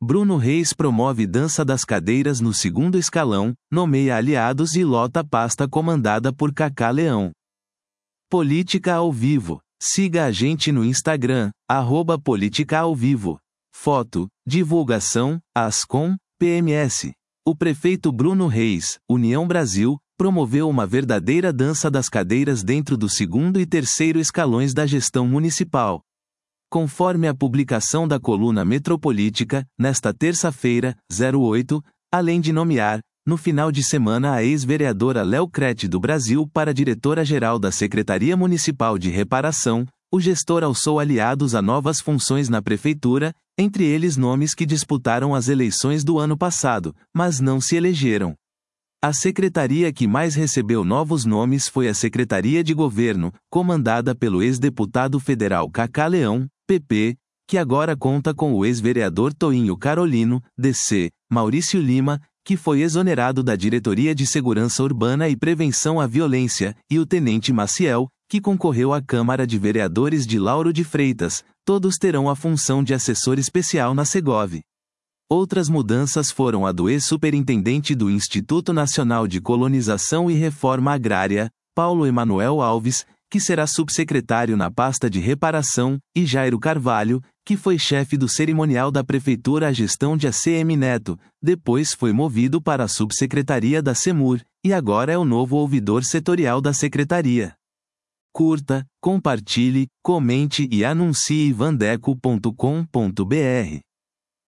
Bruno Reis promove dança das cadeiras no segundo escalão, nomeia aliados e lota pasta comandada por Cacá Leão. Política ao vivo. Siga a gente no Instagram, @politicaauvivo. Foto, divulgação, Ascom, PMS. O prefeito Bruno Reis, União Brasil, promoveu uma verdadeira dança das cadeiras dentro do segundo e terceiro escalões da gestão municipal. Conforme a publicação da coluna Metropolítica, nesta terça-feira, 08, além de nomear, no final de semana a ex-vereadora Léo Crete do Brasil para diretora-geral da Secretaria Municipal de Reparação, o gestor alçou aliados a novas funções na prefeitura, entre eles nomes que disputaram as eleições do ano passado, mas não se elegeram. A secretaria que mais recebeu novos nomes foi a Secretaria de Governo, comandada pelo ex-deputado federal Cacá Leão, PP, que agora conta com o ex-vereador Toinho Carolino, DC, Maurício Lima, que foi exonerado da Diretoria de Segurança Urbana e Prevenção à Violência, e o tenente Maciel, que concorreu à Câmara de Vereadores de Lauro de Freitas, todos terão a função de assessor especial na Segov. Outras mudanças foram a do ex-superintendente do Instituto Nacional de Colonização e Reforma Agrária, Paulo Emanuel Alves, que será subsecretário na pasta de reparação, e Jairo Carvalho, que foi chefe do cerimonial da Prefeitura à gestão de ACM Neto, depois foi movido para a subsecretaria da CEMUR, e agora é o novo ouvidor setorial da secretaria. Curta, compartilhe, comente e anuncie vandeco.com.br.